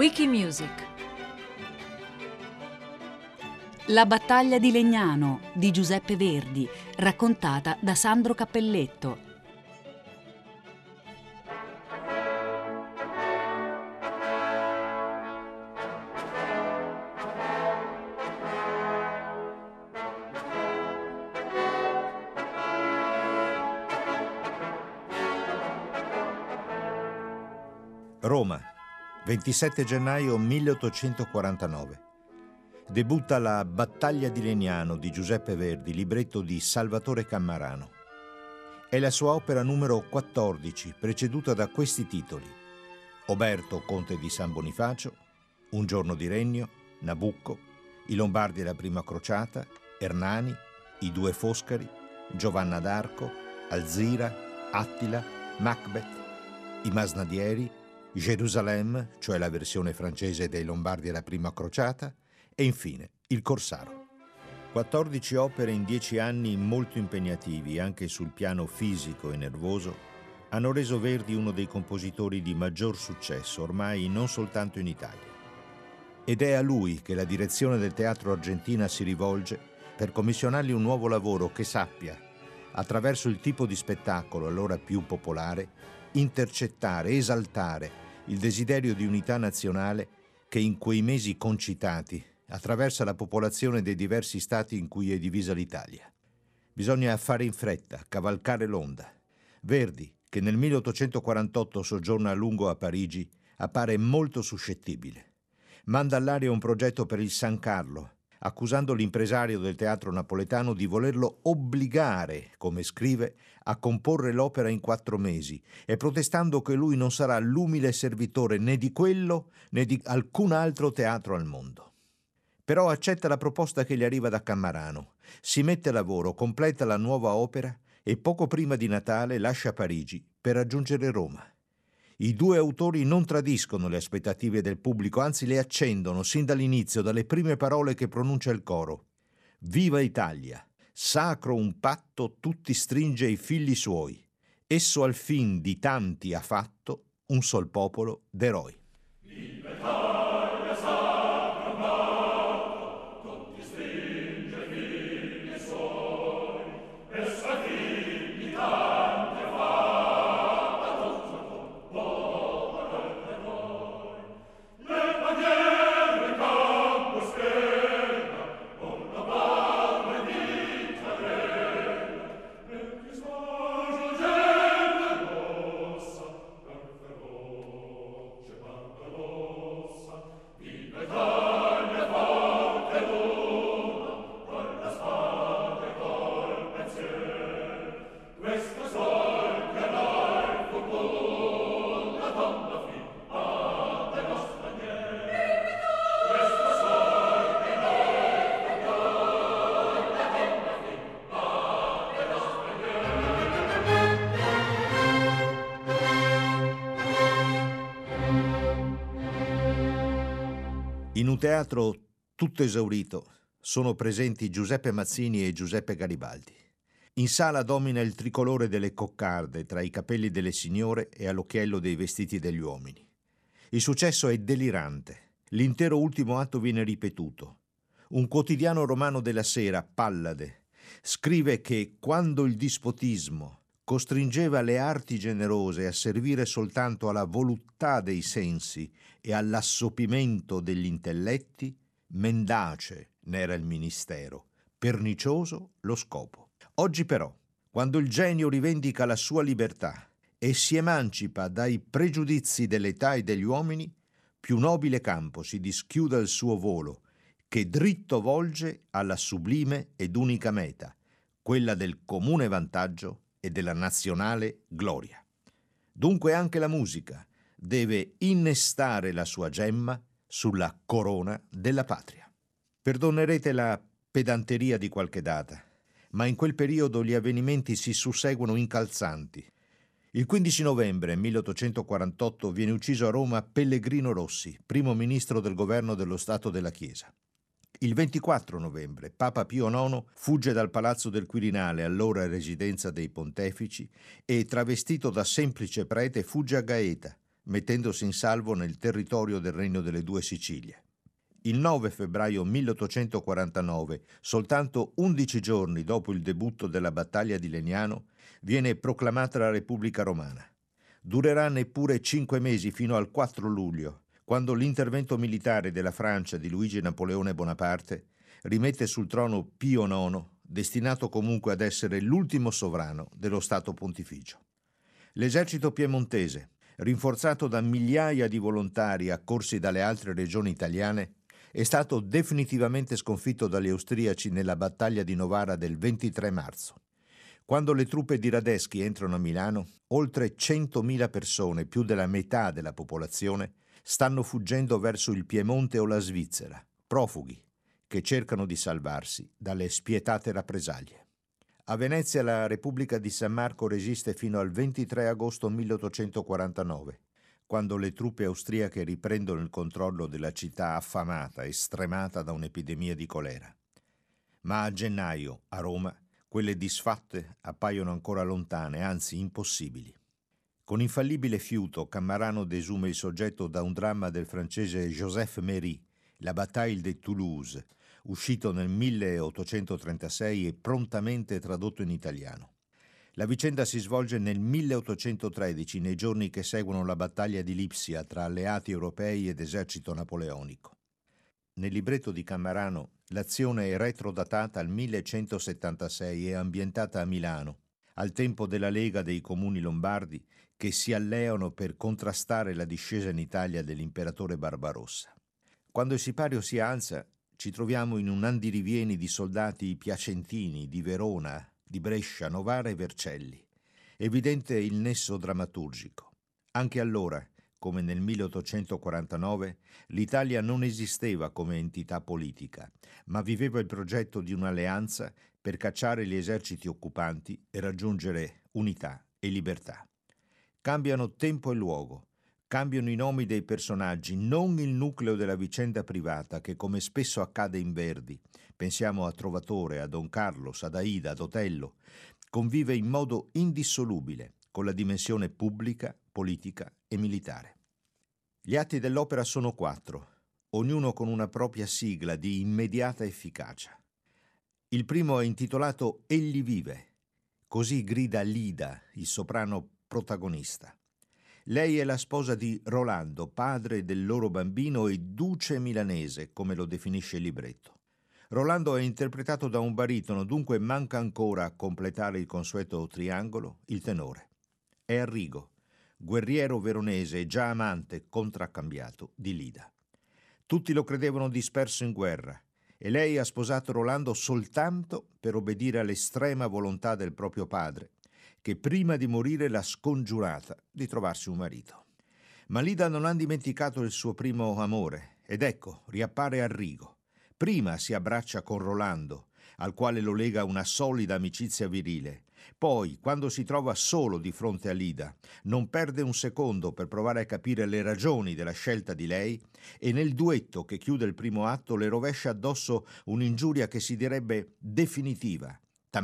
Wikimusic. La battaglia di Legnano di Giuseppe Verdi, raccontata da Sandro Cappelletto. Roma, 27 gennaio 1849. Debutta la Battaglia di Legnano di Giuseppe Verdi, libretto di Salvatore Cammarano. È la sua opera numero 14, preceduta da questi titoli: Oberto, conte di San Bonifacio, Un giorno di regno, Nabucco, I Lombardi e la prima crociata, Ernani, I due Foscari, Giovanna d'Arco, Alzira, Attila, Macbeth, I Masnadieri, Gerusalemme, cioè la versione francese dei Lombardi e la prima crociata, e infine Il Corsaro. 14 opere in 10 anni molto impegnativi, anche sul piano fisico e nervoso, hanno reso Verdi uno dei compositori di maggior successo, ormai non soltanto in Italia. Ed è a lui che la direzione del Teatro Argentina si rivolge per commissionargli un nuovo lavoro che sappia, attraverso il tipo di spettacolo allora più popolare, intercettare, esaltare il desiderio di unità nazionale che in quei mesi concitati attraversa la popolazione dei diversi stati in cui è divisa l'Italia. Bisogna fare in fretta, cavalcare l'onda. Verdi, che nel 1848 soggiorna a lungo a Parigi, appare molto suscettibile. Manda all'aria un progetto per il San Carlo, accusando l'impresario del teatro napoletano di volerlo obbligare, come scrive, a comporre l'opera in 4 mesi e protestando che lui non sarà l'umile servitore né di quello né di alcun altro teatro al mondo. Però accetta la proposta che gli arriva da Cammarano, si mette a lavoro, completa la nuova opera e poco prima di Natale lascia Parigi per raggiungere Roma. I due autori non tradiscono le aspettative del pubblico, anzi le accendono sin dall'inizio, dalle prime parole che pronuncia il coro. Viva Italia! Sacro un patto tutti stringe ai figli suoi. Esso al fin di tanti ha fatto un sol popolo d'eroi. In un teatro tutto esaurito sono presenti Giuseppe Mazzini e Giuseppe Garibaldi. In sala domina il tricolore delle coccarde tra i capelli delle signore e all'occhiello dei vestiti degli uomini. Il successo è delirante. L'intero ultimo atto viene ripetuto. Un quotidiano romano della sera, Pallade, scrive che quando il dispotismo costringeva le arti generose a servire soltanto alla voluttà dei sensi e all'assopimento degli intelletti, mendace n'era il ministero, pernicioso lo scopo. Oggi però, quando il genio rivendica la sua libertà e si emancipa dai pregiudizi dell'età e degli uomini, più nobile campo si dischiuda il suo volo, che dritto volge alla sublime ed unica meta, quella del comune vantaggio e della nazionale gloria. Dunque anche la musica deve innestare la sua gemma sulla corona della patria. Perdonerete la pedanteria di qualche data, ma in quel periodo gli avvenimenti si susseguono incalzanti. Il 15 novembre 1848 viene ucciso a Roma Pellegrino Rossi, primo ministro del governo dello Stato della Chiesa. Il 24 novembre Papa Pio IX fugge dal Palazzo del Quirinale, allora residenza dei pontefici, e travestito da semplice prete fugge a Gaeta, mettendosi in salvo nel territorio del Regno delle Due Sicilie. Il 9 febbraio 1849, soltanto 11 giorni dopo il debutto della battaglia di Legnano, viene proclamata la Repubblica Romana. Durerà neppure 5 mesi fino al 4 luglio, quando l'intervento militare della Francia di Luigi Napoleone Bonaparte rimette sul trono Pio IX, destinato comunque ad essere l'ultimo sovrano dello Stato Pontificio. L'esercito piemontese, rinforzato da migliaia di volontari accorsi dalle altre regioni italiane, è stato definitivamente sconfitto dagli austriaci nella battaglia di Novara del 23 marzo. Quando le truppe di Radetzky entrano a Milano, oltre 100.000 persone, più della metà della popolazione, stanno fuggendo verso il Piemonte o la Svizzera, profughi che cercano di salvarsi dalle spietate rappresaglie. A Venezia la Repubblica di San Marco resiste fino al 23 agosto 1849, quando le truppe austriache riprendono il controllo della città affamata e stremata da un'epidemia di colera. Ma a gennaio, a Roma, quelle disfatte appaiono ancora lontane, anzi impossibili. Con infallibile fiuto, Cammarano desume il soggetto da un dramma del francese Joseph Méry, La bataille de Toulouse, uscito nel 1836 e prontamente tradotto in italiano. La vicenda si svolge nel 1813, nei giorni che seguono la battaglia di Lipsia tra alleati europei ed esercito napoleonico. Nel libretto di Cammarano l'azione è retrodatata al 1176 e ambientata a Milano, al tempo della Lega dei Comuni Lombardi che si alleano per contrastare la discesa in Italia dell'imperatore Barbarossa. Quando il sipario si alza, ci troviamo in un andirivieni di soldati piacentini, di Verona, di Brescia, Novara e Vercelli. Evidente il nesso drammaturgico. Anche allora, come nel 1849, l'Italia non esisteva come entità politica, ma viveva il progetto di un'alleanza per cacciare gli eserciti occupanti e raggiungere unità e libertà. Cambiano tempo e luogo, cambiano i nomi dei personaggi, non il nucleo della vicenda privata che, come spesso accade in Verdi, pensiamo a Trovatore, a Don Carlos, ad Aida, ad Otello, convive in modo indissolubile con la dimensione pubblica, politica e militare. Gli atti dell'opera sono 4, ognuno con una propria sigla di immediata efficacia. Il primo è intitolato Egli vive, così grida Lida, il soprano protagonista. Lei è la sposa di Rolando, padre del loro bambino e duce milanese, come lo definisce il libretto. Rolando è interpretato da un baritono, dunque manca ancora a completare il consueto triangolo il tenore. È Arrigo, guerriero veronese e già amante contraccambiato di Lida. Tutti lo credevano disperso in guerra e lei ha sposato Rolando soltanto per obbedire all'estrema volontà del proprio padre, che prima di morire l'ha scongiurata di trovarsi un marito. Ma Lida non ha dimenticato il suo primo amore ed ecco, riappare Arrigo. Prima si abbraccia con Rolando, al quale lo lega una solida amicizia virile. Poi, quando si trova solo di fronte a Lida, non perde un secondo per provare a capire le ragioni della scelta di lei e nel duetto che chiude il primo atto le rovescia addosso un'ingiuria che si direbbe definitiva.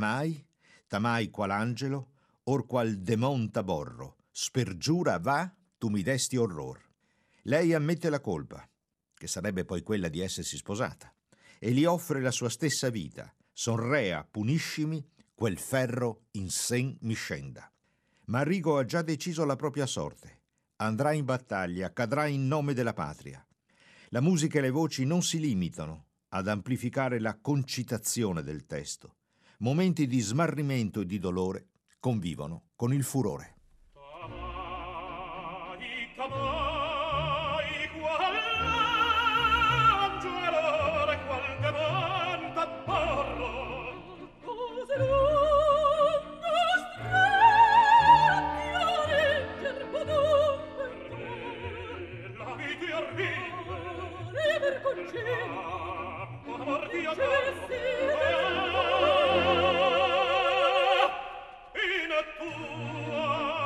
Tamai qual angelo, or qual demon t'aborro, spergiura va, tu mi desti orror. Lei ammette la colpa, che sarebbe poi quella di essersi sposata, e gli offre la sua stessa vita. Sonrea, puniscimi, quel ferro in sen mi scenda. Ma Arrigo ha già deciso la propria sorte. Andrà in battaglia, cadrà in nome della patria. La musica e le voci non si limitano ad amplificare la concitazione del testo. Momenti di smarrimento e di dolore convivono con il furore. In tua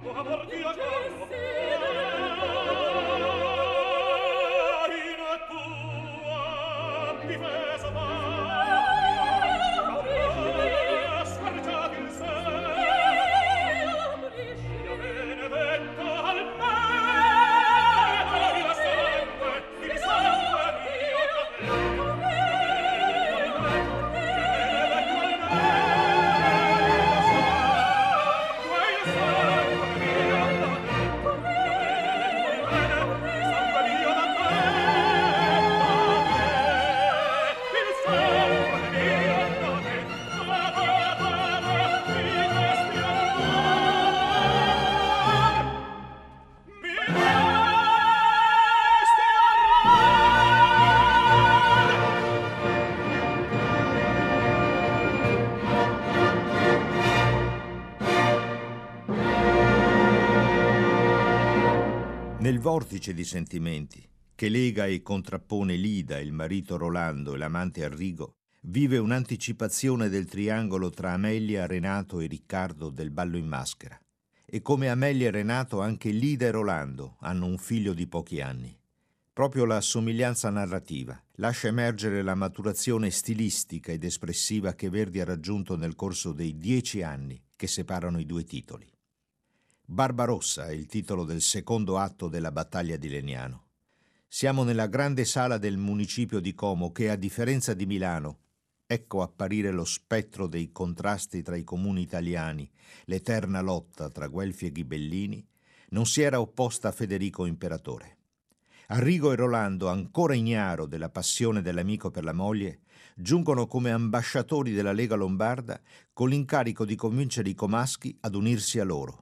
Nel vortice di sentimenti che lega e contrappone Lida, il marito Rolando e l'amante Arrigo, vive un'anticipazione del triangolo tra Amelia, Renato e Riccardo del ballo in maschera. E come Amelia e Renato, anche Lida e Rolando hanno un figlio di pochi anni. Proprio la somiglianza narrativa lascia emergere la maturazione stilistica ed espressiva che Verdi ha raggiunto nel corso dei 10 anni che separano i due titoli. Barbarossa è il titolo del secondo atto della battaglia di Legnano. Siamo nella grande sala del municipio di Como che, a differenza di Milano, ecco apparire lo spettro dei contrasti tra i comuni italiani, l'eterna lotta tra Guelfi e Ghibellini, non si era opposta a Federico Imperatore. Arrigo e Rolando, ancora ignaro della passione dell'amico per la moglie, giungono come ambasciatori della Lega Lombarda con l'incarico di convincere i comaschi ad unirsi a loro.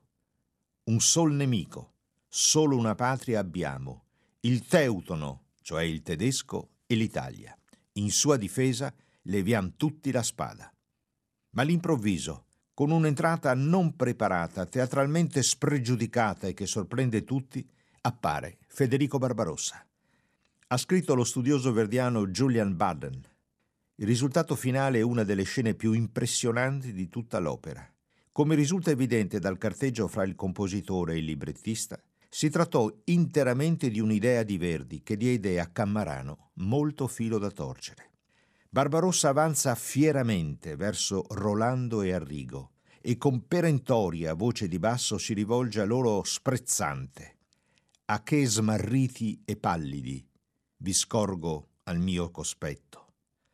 Un sol nemico, solo una patria abbiamo, il Teutono, cioè il tedesco, e l'Italia. In sua difesa leviam tutti la spada. Ma all'improvviso, con un'entrata non preparata, teatralmente spregiudicata e che sorprende tutti, appare Federico Barbarossa. Ha scritto lo studioso verdiano Julian Baden. Il risultato finale è una delle scene più impressionanti di tutta l'opera. Come risulta evidente dal carteggio fra il compositore e il librettista, si trattò interamente di un'idea di Verdi che diede a Cammarano molto filo da torcere. Barbarossa avanza fieramente verso Rolando e Arrigo e con perentoria voce di basso si rivolge a loro sprezzante. A che smarriti e pallidi vi scorgo al mio cospetto.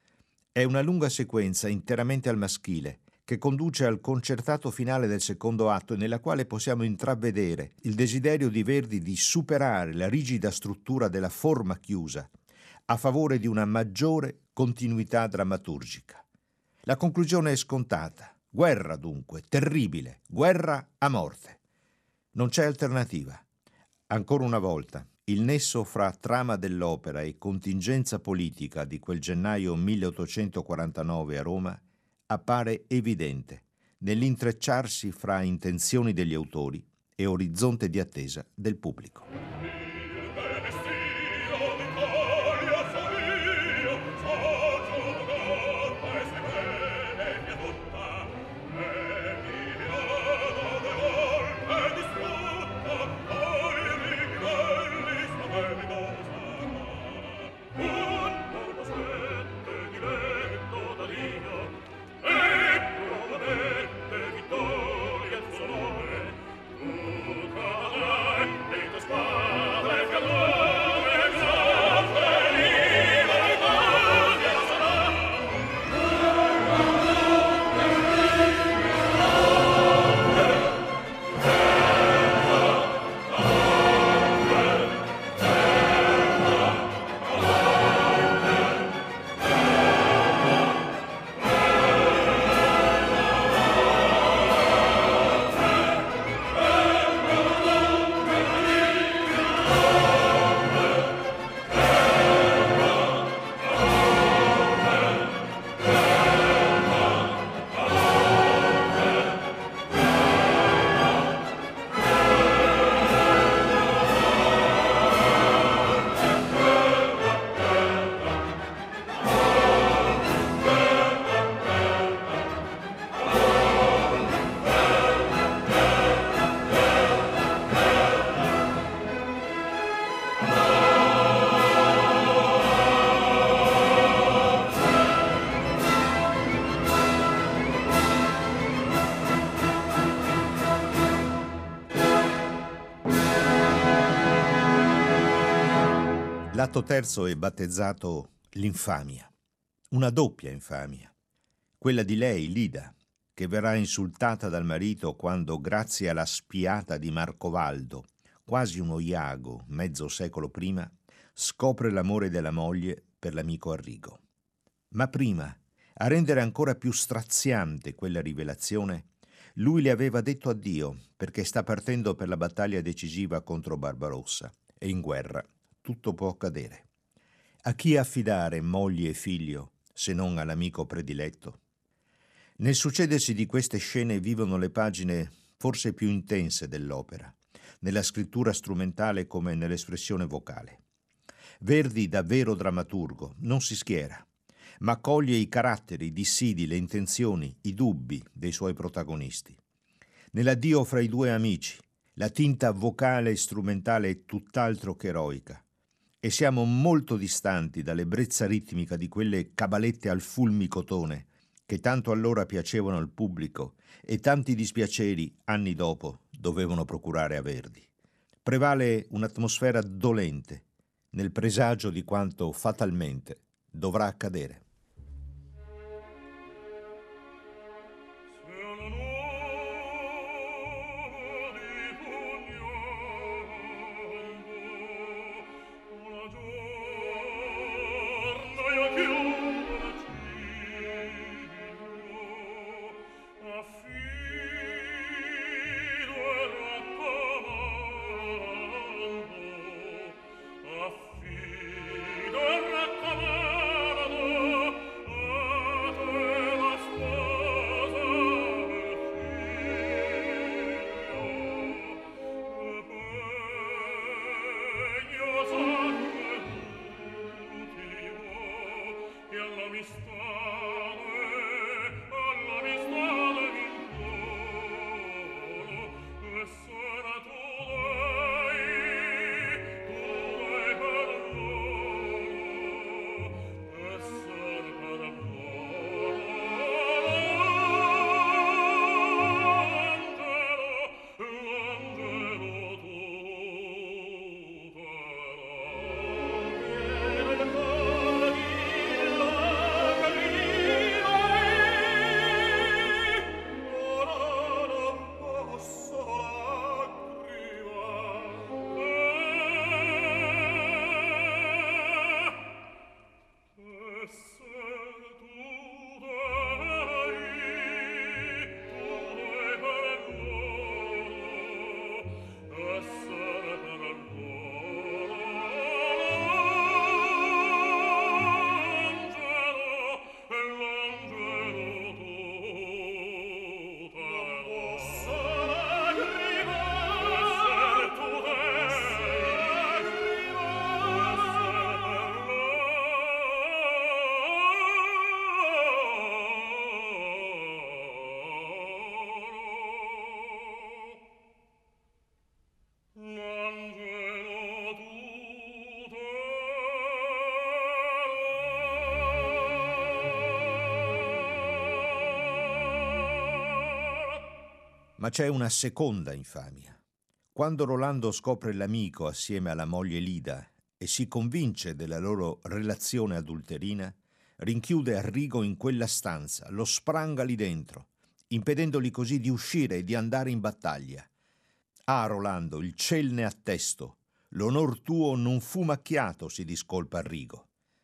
È una lunga sequenza interamente al maschile che conduce al concertato finale del secondo atto e nella quale possiamo intravedere il desiderio di Verdi di superare la rigida struttura della forma chiusa a favore di una maggiore continuità drammaturgica. La conclusione è scontata. Guerra dunque, terribile, guerra a morte. Non c'è alternativa. Ancora una volta, il nesso fra trama dell'opera e contingenza politica di quel gennaio 1849 a Roma appare evidente nell'intrecciarsi fra intenzioni degli autori e orizzonte di attesa del pubblico. L'atto terzo è battezzato l'infamia, una doppia infamia, quella di lei, Lida, che verrà insultata dal marito quando, grazie alla spiata di Marcovaldo, quasi uno Iago, mezzo secolo prima, scopre l'amore della moglie per l'amico Arrigo. Ma prima, a rendere ancora più straziante quella rivelazione, lui le aveva detto addio perché sta partendo per la battaglia decisiva contro Barbarossa e in guerra tutto può accadere. A chi affidare moglie e figlio se non all'amico prediletto? Nel succedersi di queste scene vivono le pagine forse più intense dell'opera, nella scrittura strumentale come nell'espressione vocale. Verdi, da vero drammaturgo, non si schiera, ma coglie i caratteri, i dissidi, le intenzioni, i dubbi dei suoi protagonisti. Nell'addio fra i due amici, la tinta vocale e strumentale è tutt'altro che eroica, e siamo molto distanti dall'ebbrezza ritmica di quelle cabalette al fulmicotone che tanto allora piacevano al pubblico e tanti dispiaceri, anni dopo, dovevano procurare a Verdi. Prevale un'atmosfera dolente nel presagio di quanto fatalmente dovrà accadere. Ma c'è una seconda infamia. Quando Rolando scopre l'amico assieme alla moglie Lida e si convince della loro relazione adulterina, rinchiude Arrigo in quella stanza, lo spranga lì dentro, impedendogli così di uscire e di andare in battaglia. Ah, Rolando, il ciel ne attesto, l'onor tuo non fu macchiato, si discolpa Arrigo.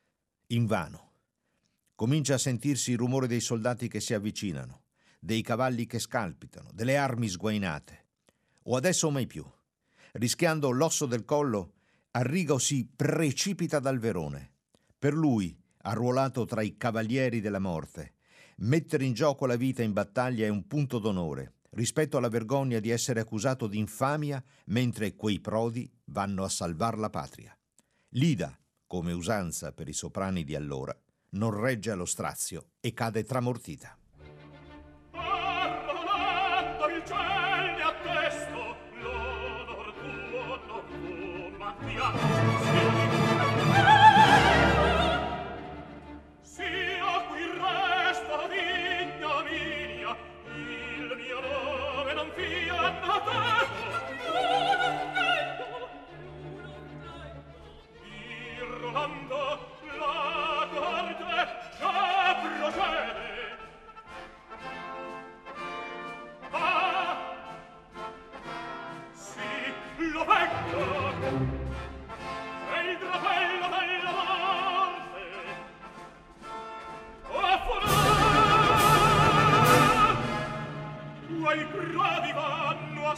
Invano. Comincia a sentirsi il rumore dei soldati che si avvicinano, dei cavalli che scalpitano, delle armi sguainate. O adesso o mai più. Rischiando l'osso del collo, Arrigo si precipita dal Verone. Per lui, arruolato tra i cavalieri della morte, mettere in gioco la vita in battaglia è un punto d'onore, rispetto alla vergogna di essere accusato di infamia mentre quei prodi vanno a salvar la patria. Lida, come usanza per i soprani di allora, non regge allo strazio e cade tramortita.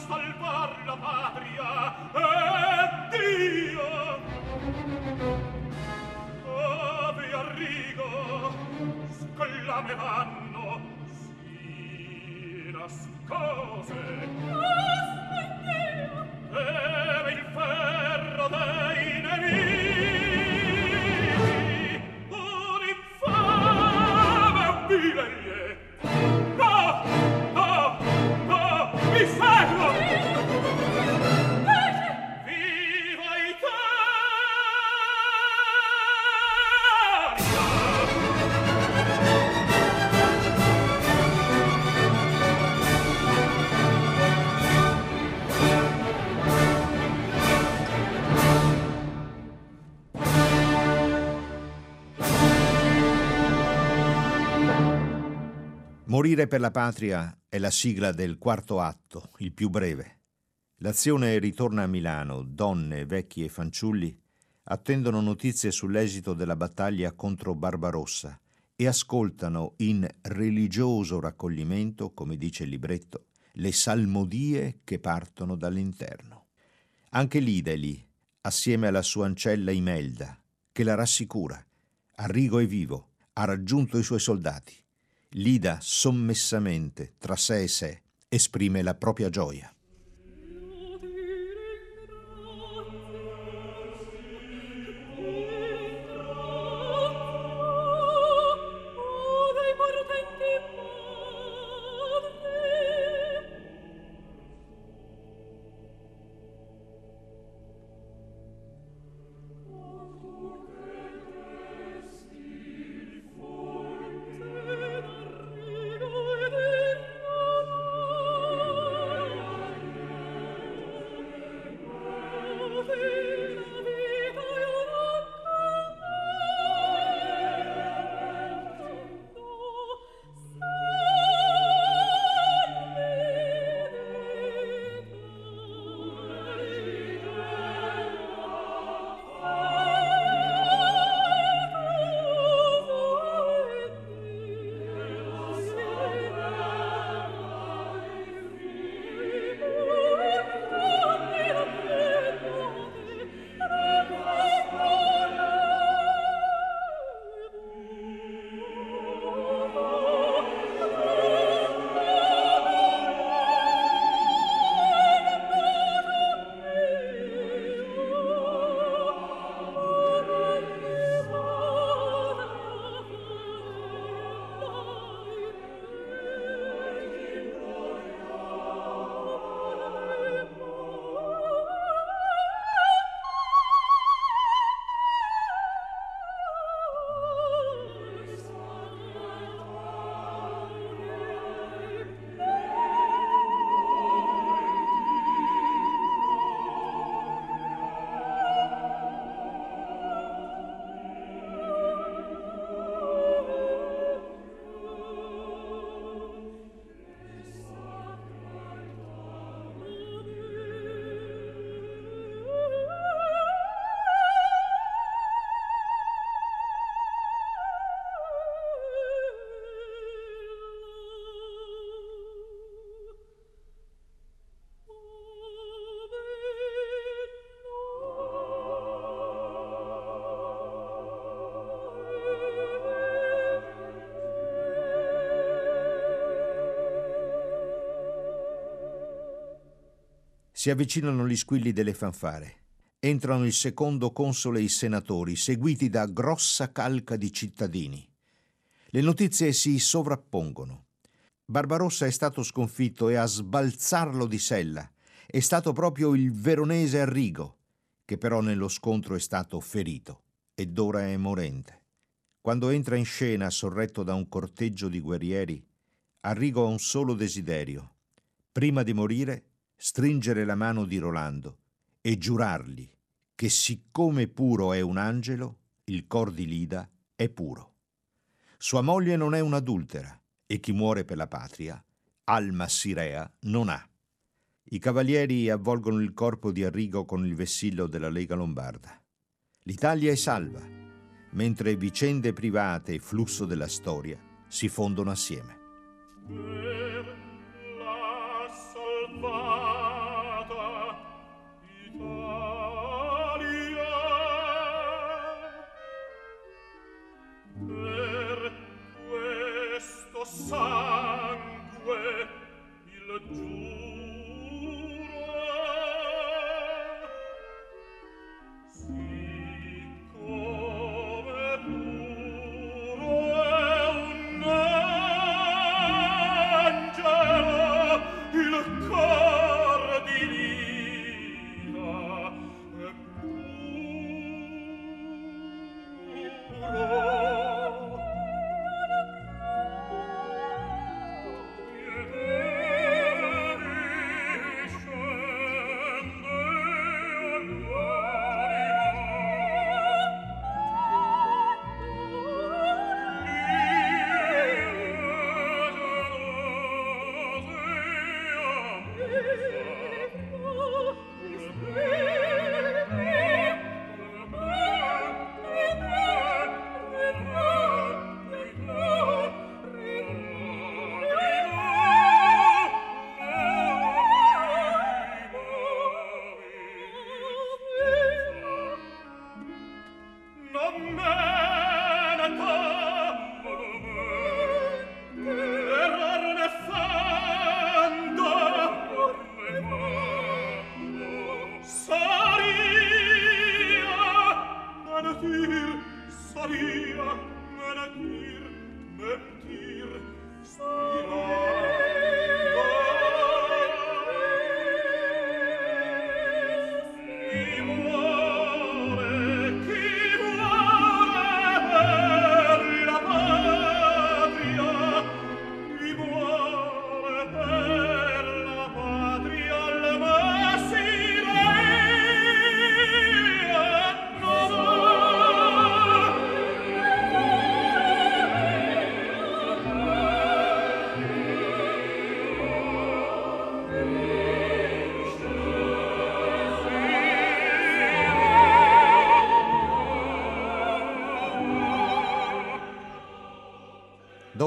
salvar la patria e Dio. Ave Arrigo, sclameranno, si nascose. Beve il ferro dei nemici, un infame ubbidegli. No, no, no, mi seguo! Viva Morire per la patria è la sigla del quarto atto, il più breve. L'azione ritorna a Milano. Donne, vecchi e fanciulli attendono notizie sull'esito della battaglia contro Barbarossa e ascoltano in religioso raccoglimento, come dice il libretto, le salmodie che partono dall'interno. Anche Lida è lì, assieme alla sua ancella Imelda, che la rassicura. Arrigo è vivo, ha raggiunto i suoi soldati. Lida sommessamente, tra sé e sé, esprime la propria gioia. Si avvicinano gli squilli delle fanfare. Entrano il secondo console e i senatori, seguiti da grossa calca di cittadini. Le notizie si sovrappongono. Barbarossa è stato sconfitto e a sbalzarlo di sella è stato proprio il veronese Arrigo, che però nello scontro è stato ferito ed ora è morente. Quando entra in scena sorretto da un corteggio di guerrieri, Arrigo ha un solo desiderio: prima di morire stringere la mano di Rolando e giurargli che siccome puro è un angelo, il cor di Lida è puro. Sua moglie non è un'adultera e chi muore per la patria, alma sirea non ha. I cavalieri avvolgono il corpo di Arrigo con il vessillo della Lega Lombarda. L'Italia è salva, mentre vicende private e flusso della storia si fondono assieme. Per la salvare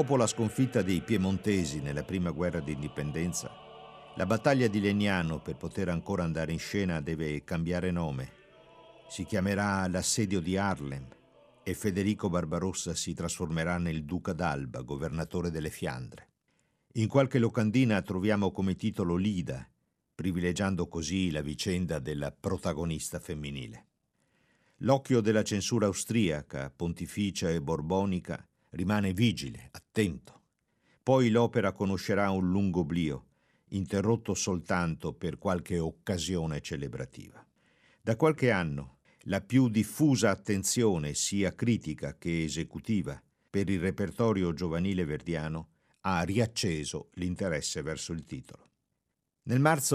Dopo la sconfitta dei piemontesi nella prima guerra d'indipendenza, la battaglia di Legnano, per poter ancora andare in scena, deve cambiare nome. Si chiamerà l'assedio di Harlem e Federico Barbarossa si trasformerà nel duca d'Alba, governatore delle Fiandre. In qualche locandina troviamo come titolo Lida, privilegiando così la vicenda della protagonista femminile. L'occhio della censura austriaca, pontificia e borbonica rimane vigile, attento. Poi l'opera conoscerà un lungo oblio, interrotto soltanto per qualche occasione celebrativa. Da qualche anno la più diffusa attenzione, sia critica che esecutiva, per il repertorio giovanile verdiano ha riacceso l'interesse verso il titolo. Nel marzo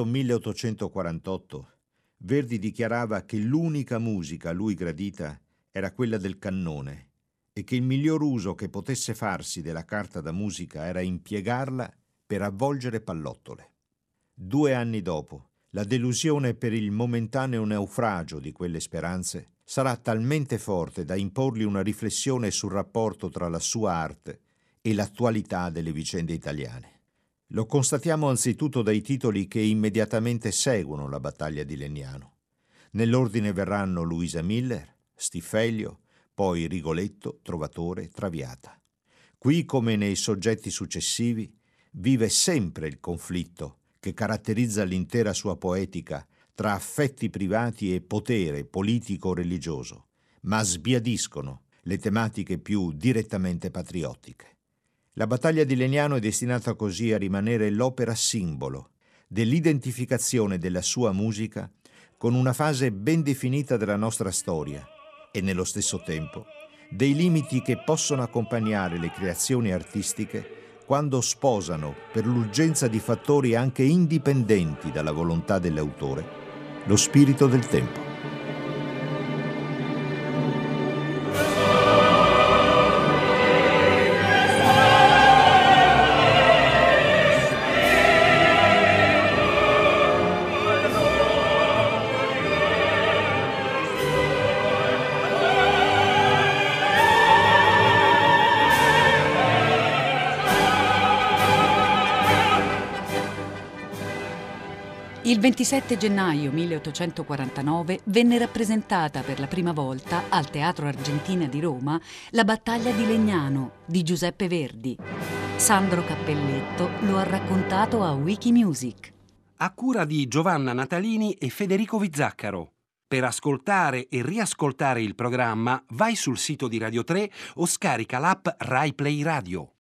1848 Verdi dichiarava che l'unica musica a lui gradita era quella del cannone e che il miglior uso che potesse farsi della carta da musica era impiegarla per avvolgere pallottole. 2 anni dopo, la delusione per il momentaneo naufragio di quelle speranze sarà talmente forte da imporgli una riflessione sul rapporto tra la sua arte e l'attualità delle vicende italiane. Lo constatiamo anzitutto dai titoli che immediatamente seguono la battaglia di Legnano. Nell'ordine verranno Luisa Miller, Stiffelio, poi Rigoletto, Trovatore, Traviata. Qui, come nei soggetti successivi, vive sempre il conflitto che caratterizza l'intera sua poetica tra affetti privati e potere politico-religioso, ma sbiadiscono le tematiche più direttamente patriottiche. La battaglia di Legnano è destinata così a rimanere l'opera simbolo dell'identificazione della sua musica con una fase ben definita della nostra storia e, nello stesso tempo, dei limiti che possono accompagnare le creazioni artistiche quando sposano, per l'urgenza di fattori anche indipendenti dalla volontà dell'autore, lo spirito del tempo. Il 27 gennaio 1849 venne rappresentata per la prima volta al Teatro Argentina di Roma la battaglia di Legnano di Giuseppe Verdi. Sandro Cappelletto lo ha raccontato a Wikimusic. A cura di Giovanna Natalini e Federico Vizzaccaro. Per ascoltare e riascoltare il programma vai sul sito di Radio 3 o scarica l'app Rai Play Radio.